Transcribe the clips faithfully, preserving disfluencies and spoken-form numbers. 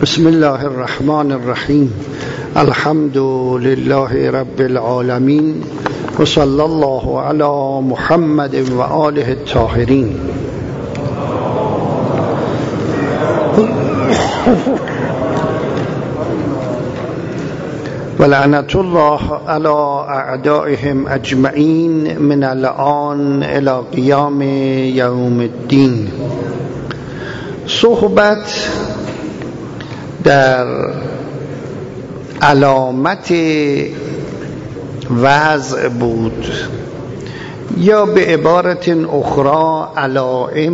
بسم الله الرحمن الرحیم. الحمد لله رب العالمین و صلی الله علی محمد و آله الطاهرین. و لعنت الله علی اعدائهم اجمعین من الآن الی قیام یوم الدین. صحبت در علامت وضع بود، یا به عبارت اخرى علائم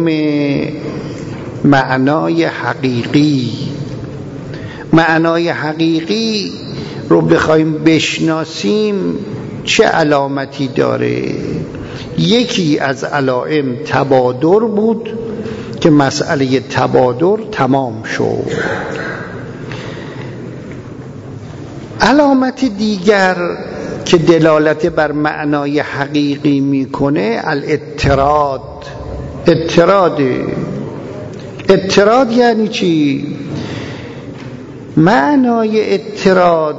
معنای حقیقی. معنای حقیقی رو بخوایم بشناسیم چه علامتی داره؟ یکی از علائم تبادر بود که مسئله تبادر تمام شد. علامت دیگر که دلالت بر معنای حقیقی میکنه الاضطراد. اضطراد اضطراد یعنی چی؟ معنای اضطراد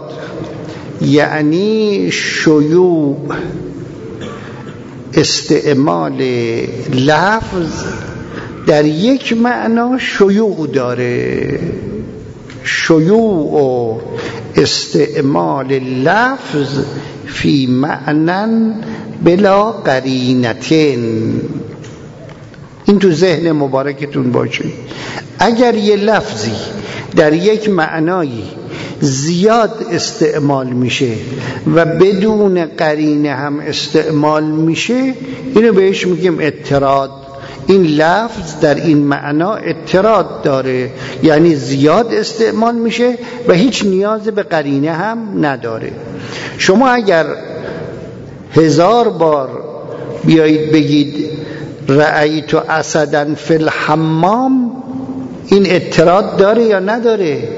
یعنی شیوع استعمال لفظ در یک معنا شیوع داره. شیوع و استعمال لفظ فی معنن بلا قرینتین. این تو ذهن مبارکتون باشه. اگر یه لفظی در یک معنایی زیاد استعمال میشه و بدون قرینه هم استعمال میشه، اینو بهش میگیم اضطراد. این لفظ در این معنا اضطراد داره، یعنی زیاد استعمال میشه و هیچ نیاز به قرینه هم نداره. شما اگر هزار بار بیایید بگید رأیت اسدا فی الحمام، این اضطراد داره یا نداره؟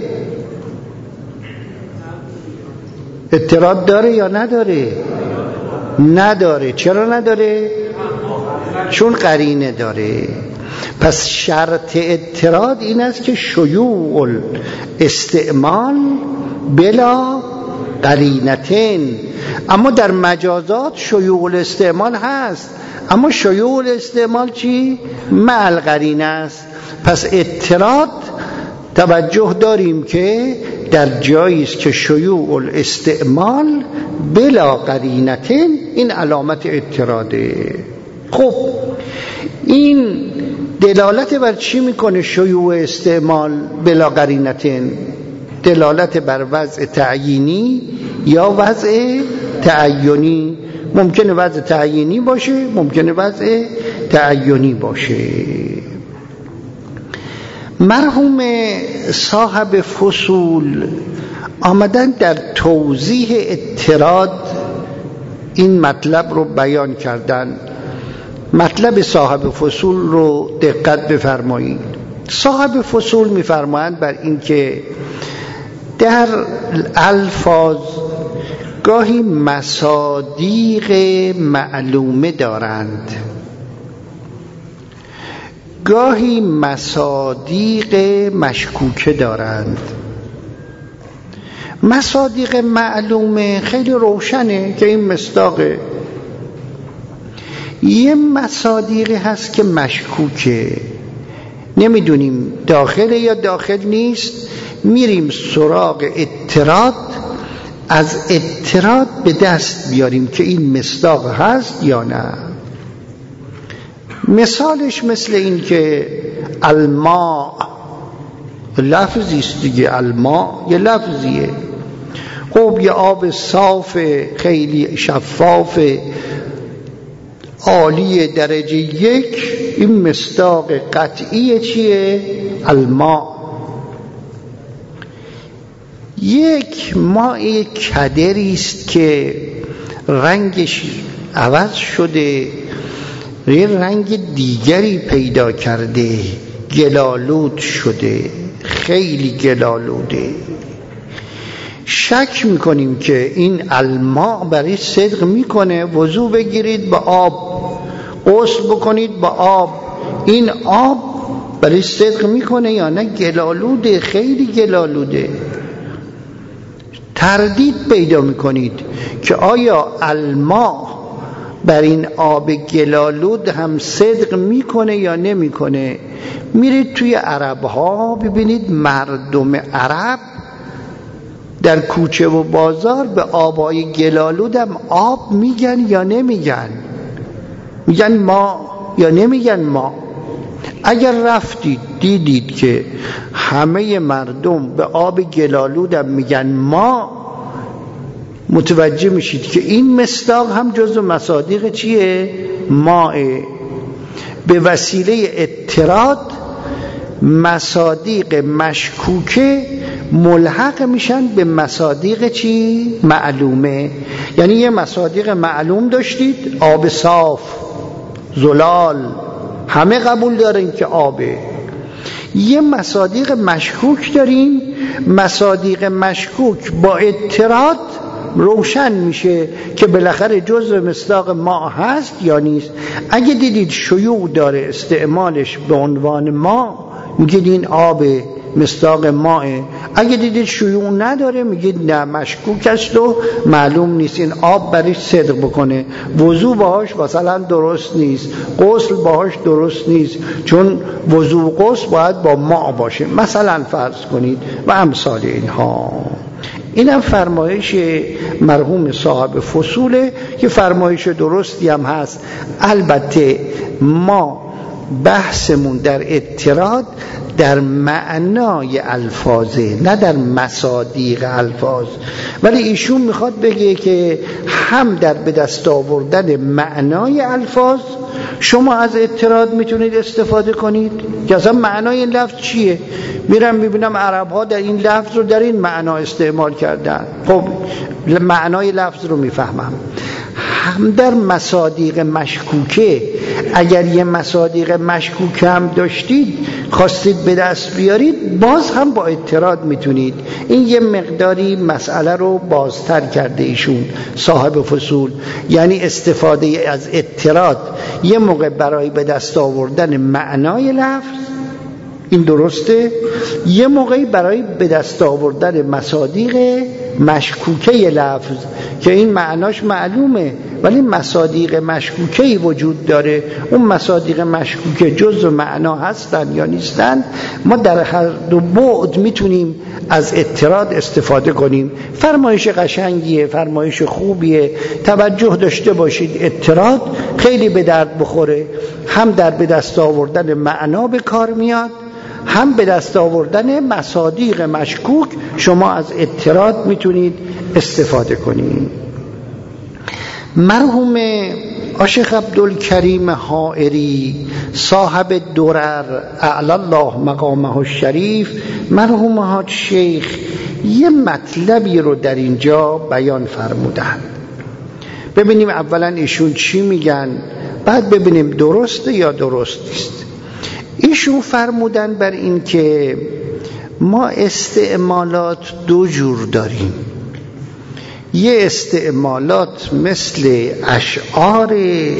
اضطراد داره یا نداره؟ نداره. چرا نداره؟ چون قرینه داره. پس شرط اضطراد این است که شیوع استعمال بلا قرینتین. اما در مجازات شیوع استعمال هست، اما شیوع استعمال چی؟ مع القرینه است. پس اضطراد توجه داریم که در جایی است که شیوع استعمال بلا قرینتین، این علامت اضطراده. خب این دلالت بر چی میکنه؟ شیوع استعمال بلا قرینتین دلالت بر وضع تعیینی یا وضع تعینی. ممکنه وضع تعیینی باشه، ممکنه وضع تعینی باشه. مرحوم صاحب فصول آمدن در توضیح اضطراد این مطلب رو بیان کردن. مطلب صاحب فصول رو دقت بفرمایید. صاحب فصول میفرمایند بر این که در الفاظ گاهی مصادیق معلومه دارند، گاهی مصادیق مشکوکه دارند. مصادیق معلومه خیلی روشنه که این مصداقه. یه مصادیقی هست که مشکوکه، نمیدونیم داخل یا داخل نیست، میریم سراغ اضطراد، از اضطراد به دست بیاریم که این مصداق هست یا نه. مثالش مثل این که الماء لفظی است دیگه. الماء یه لفظیه. خب یه آب صاف خیلی شفاف عالی درجه یک، این مصداق قطعی چیه؟ الماء. یک ماء کدری است که رنگش عوض شده، یه رنگ دیگری پیدا کرده، گلالود شده، خیلی گلالوده. شک میکنیم که این الماء برای صدق میکنه. وضو بگیرید با آب، غسل بکنید با آب، این آب برای صدق میکنه یا نه؟ گلالوده، خیلی گلالوده. تردید پیدا میکنید که آیا الماء بر این آب گلالود هم صدق میکنه یا نمیکنه؟ میرید توی عرب ها ببینید مردم عرب در کوچه و بازار به آبای گلالود هم آب میگن یا نمیگن؟ میگن ما یا نمیگن ما؟ اگر رفتید دیدید که همه مردم به آب گلالود هم میگن ما، متوجه میشید که این مصداق هم جزو مصادیق چیه؟ ماء. به وسیله اضطراد مصادیق مشکوکه ملحق میشن به مصادیق چی؟ معلومه. یعنی یه مصادیق معلوم داشتید، آب صاف، زلال، همه قبول دارن که آبه. یه مصادیق مشکوک داریم، مصادیق مشکوک با اضطراد روشن میشه که بالاخره جزء مصداق ما هست یا نیست. اگه دیدید شیوع داره استعمالش به عنوان ما، میگید این آب مصداق ماه. اگه دیدید شیوع نداره میگید نه مشکوک است و معلوم نیست، این آب برایش صدق بکنه. وضو باهاش مثلا درست نیست، غسل باهاش درست نیست، چون وضو و غسل باید با ماء باشه مثلا فرض کنید و امثال اینها. اینم فرمایش مرحوم صاحب فصوله که فرمایش درستی هم هست. البته ما بحثمون در اضطراد در معنای الفاظه، نه در مصادیق الفاظ. ولی ایشون میخواد بگه که هم در به دست آوردن معنای الفاظ شما از اضطراد میتونید استفاده کنید که اصلا معنای این لفظ چیه. میرم میبینم عرب ها در این لفظ رو در این معنا استعمال کردن، خب معنای لفظ رو میفهمم. هم در مصادیق مشکوکه، اگر یه مصادیق مشکوک هم داشتید خواستید به دست بیارید، باز هم با اضطراد میتونید. این یه مقداری مسئله رو بازتر کرده ایشون صاحب فصول، یعنی استفاده از اضطراد یه موقع برای به دست آوردن معنای لفظ، این درسته، یه موقعی برای به دست آوردن مصادیق مشکوکه لفظ که این معناش معلومه ولی مصادیق مشکوکه‌ای وجود داره. اون مصادیق مشکوکه جزء معنا هستن یا نیستن، ما در هر دو بعد میتونیم از اضطراد استفاده کنیم. فرمایش قشنگیه، فرمایش خوبیه، توجه داشته باشید. اضطراد خیلی به درد بخوره، هم در به دست آوردن معنا به کار میاد، هم به دست آوردن مصادیق مشکوک شما از اضطراد میتونید استفاده کنید. مرحوم آشیخ عبدالکریم حائری صاحب درر اعلی الله مقامه الشریف، مرحوم حاج شیخ یه مطلبی رو در اینجا بیان فرمودن. ببینیم اولا ایشون چی میگن، بعد ببینیم درسته یا درست نیست. ایشون فرمودن بر این که ما استعمالات دو جور داریم. یه استعمالات مثل اشعار،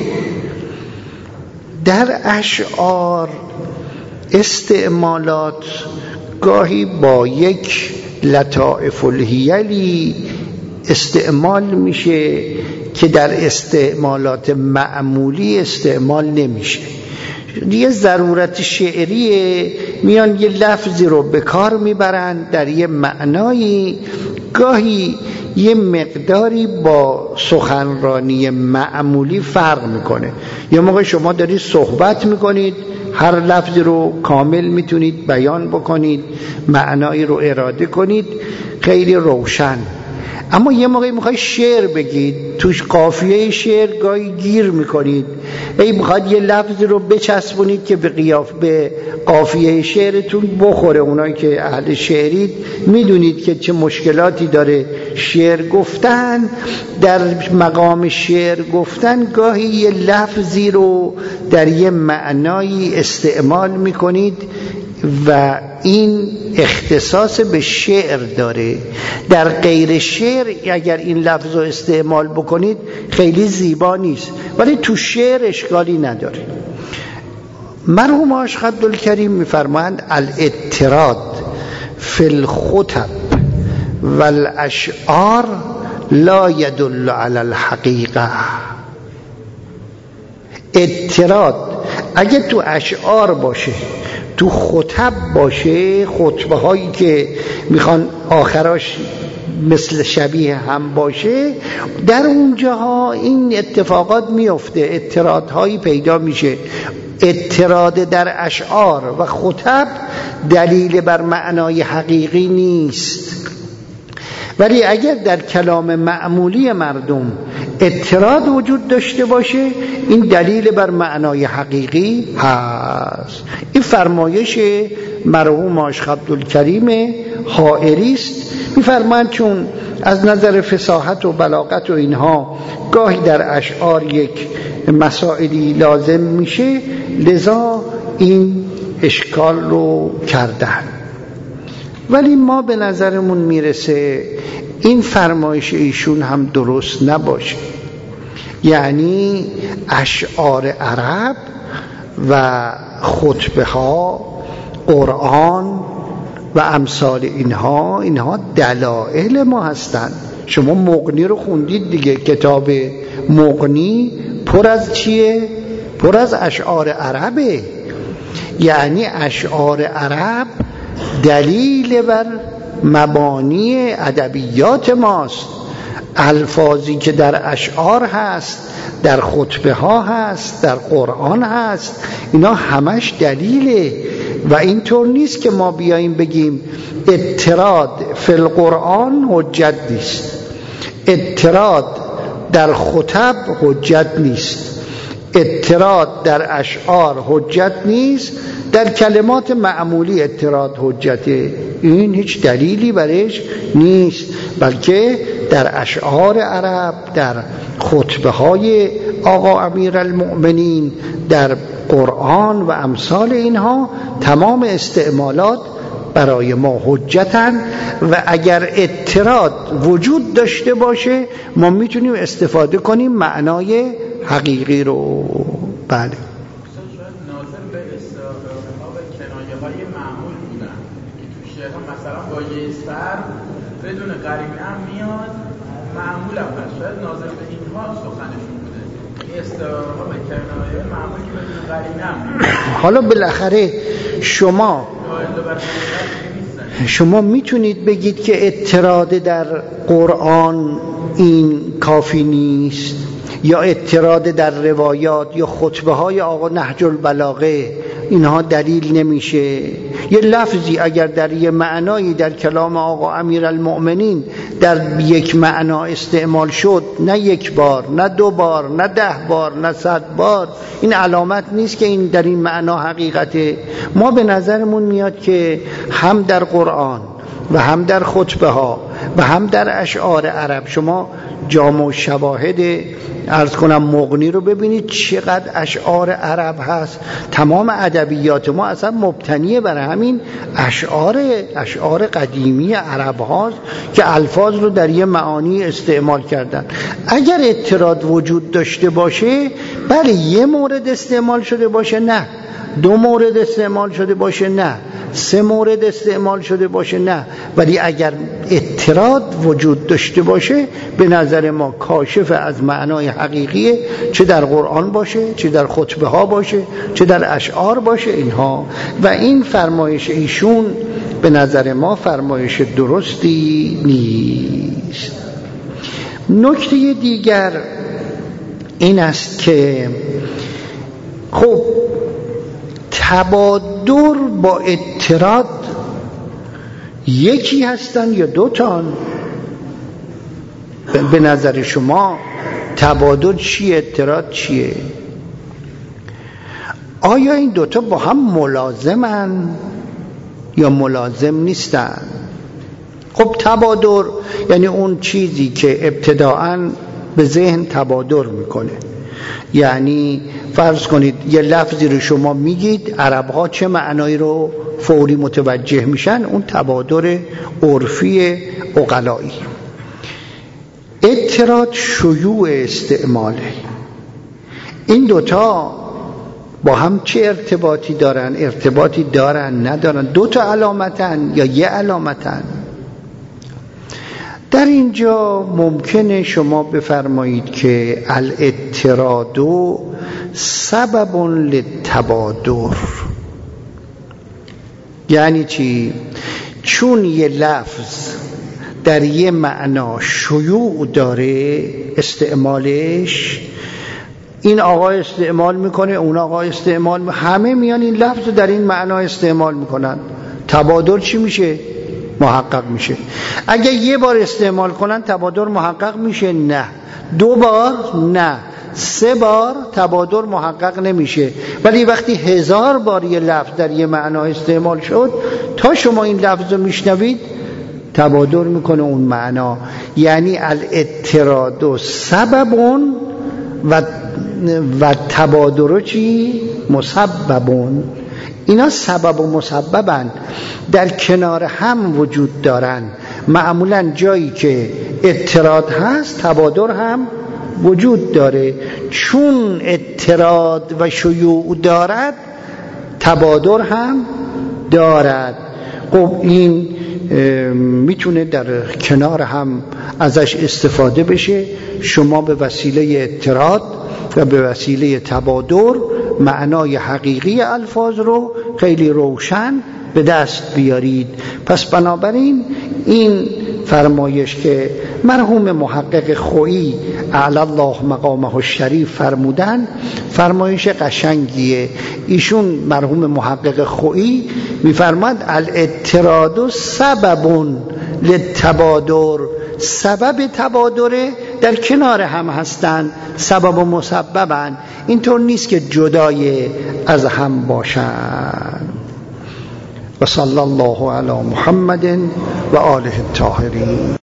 در اشعار استعمالات گاهی با یک لطائف الحیلی استعمال میشه که در استعمالات معمولی استعمال نمیشه. یه ضرورت شعریه، میان یه لفظی رو به کار میبرن در یه معنایی، گاهی یه مقداری با سخنرانی معمولی فرق میکنه. یه موقع شما دارید صحبت میکنید، هر لفظی رو کامل میتونید بیان بکنید، معنایی رو اراده کنید خیلی روشن. اما یه موقعی میخوای شعر بگید، توش قافیه شعر گاهی گیر میکنید، ای میخواد یه لفظی رو بچسبونید که به قیاف به قافیه شعرتون بخوره. اونایی که اهل شعرید میدونید که چه مشکلاتی داره شعر گفتن. در مقام شعر گفتن گاهی یه لفظی رو در یه معنایی استعمال میکنید و این اختصاص به شعر داره. در غیر شعر اگر این لفظ رو استعمال بکنید خیلی زیبا نیست، ولی تو شعر اشکالی نداره. مرحوم عاشق عبدالکریم میفرمایند الاعتراض فی الخطب والاشعار لا يدل على الحقیقه. اعتراض اگه تو اشعار باشه، تو خطب باشه، خطبه هایی که میخوان آخراش مثل شبیه هم باشه، در اونجاها این اتفاقات میفته، اعتراض هایی پیدا میشه. اعتراض در اشعار و خطب دلیل بر معنای حقیقی نیست، ولی اگر در کلام معمولی مردم اعتراض وجود داشته باشه این دلیل بر معنای حقیقی هست. این فرمایش مرحوم عاشق عبدالکریم حائری است. می‌فرمایند چون از نظر فصاحت و بلاغت و اینها گاهی در اشعار یک مسائلی لازم میشه، لذا این اشکال رو کردن. ولی ما به نظرمون میرسه این فرمایش ایشون هم درست نباشه. یعنی اشعار عرب و خطبه ها، قرآن و امثال اینها اینها دلائل ما هستند. شما مغنی رو خوندید دیگه، کتاب مغنی پر از چیه؟ پر از اشعار عربه. یعنی اشعار عرب دلیل بر مبانی ادبیات ماست. الفاظی که در اشعار هست، در خطبه ها هست، در قرآن هست، اینا همش دلیله. و اینطور نیست که ما بیاییم بگیم اعتراض فی القرآن حجت نیست، اعتراض در خطب حجت نیست، اعتراض در اشعار حجت نیست، در کلمات معمولی اعتراض حجته. این هیچ دلیلی برش نیست، بلکه در اشعار عرب، در خطبه های آقا امیرالمؤمنین، در قرآن و امثال اینها تمام استعمالات برای ما حجتن. و اگر اعتراض وجود داشته باشه ما میتونیم استفاده کنیم معنای حقیقی رو. بله مثلا با یه سر بدون قرینه هم میاد، معمول هم هست، شاید ناظر به اینها سخنشون بوده، این استعاره به کنایه معمول که بدون قرینه هم میاد. حالا بالاخره شما شما میتونید بگید که اعتراض در قرآن این کافی نیست، یا اعتراض در روایات یا خطبه های آقا نهج البلاغه اینها دلیل نمیشه. یه لفظی اگر در یه معنایی در کلام آقا امیرالمؤمنین در یک معنا استعمال شد، نه یک بار، نه دو بار، نه ده بار، نه صد بار، این علامت نیست که این در این معنا حقیقته. ما به نظرمون میاد که هم در قرآن و هم در خطبه ها و هم در اشعار عرب شما جامع و شواهد عرض کنم مغنی رو ببینید چقدر اشعار عرب هست. تمام ادبیات ما اصلا مبتنیه بر همین اشعار اشعار قدیمی عرب هاست که الفاظ رو در یه معانی استعمال کردن. اگر اعتراض وجود داشته باشه، بله یه مورد استعمال شده باشه، نه دو مورد استعمال شده باشه، نه سه مورد استعمال شده باشه، نه، ولی اگر اعتراض وجود داشته باشه به نظر ما کاشف از معنای حقیقیه، چه در قرآن باشه، چه در خطبه ها باشه، چه در اشعار باشه اینها. و این فرمایش ایشون به نظر ما فرمایش درستی نیست. نکته دیگر این است که خب تبادر با اعتراض یکی هستن یا دو تان؟ به نظر شما تبادر چیه، اعتراض چیه؟ آیا این دوتا با هم ملازمن یا ملازم نیستن؟ خب تبادر یعنی اون چیزی که ابتداءً به ذهن تبادر میکنه. یعنی فرض کنید یه لفظی رو شما میگید، عرب‌ها چه معنایی رو فوری متوجه میشن، اون تبادر عرفی عقلایی. اعتراض شیوع استعماله. این دوتا با هم چه ارتباطی دارن؟ ارتباطی دارن ندارن؟ دو تا علامتن یا یه علامتن؟ در اینجا ممکنه شما بفرمایید که الاضطراد سبب للتبادر. یعنی چی؟ چون یه لفظ در یه معنا شیوع داره استعمالش، این آقا استعمال میکنه، اون آقا استعمال میکنه، همه میان این لفظ در این معنا استعمال میکنن، تبادر چی میشه؟ محقق میشه. اگه یه بار استعمال کنن تبادر محقق میشه؟ نه. دو بار؟ نه. سه بار تبادر محقق نمیشه. ولی وقتی هزار بار یه لفظ در یه معنا استعمال شد، تا شما این لفظ رو میشنوید تبادر میکنه اون معنا. یعنی الاضطراد سببون و و تبادر چی؟ مسببون. اینا سبب و مسببن، در کنار هم وجود دارن. معمولا جایی که اضطراد هست تبادر هم وجود داره. چون اضطراد و شیوع دارد تبادر هم دارد. خب این میتونه در کنار هم ازش استفاده بشه. شما به وسیله اضطراد و به وسیله تبادر معنای حقیقی الفاظ رو خیلی روشن به دست بیارید. پس بنابراین این فرمایش که مرحوم محقق خویی اعلی الله مقامه الشریف فرمودن فرمایش قشنگیه. ایشون مرحوم محقق خویی میفرماد الاضطراد سبب للتبادر، سبب تبادره، در کنار هم هستن، سبب و مسببن، اینطور نیست که جدای از هم باشن. و صلی الله علی محمد و آله الطاهرین.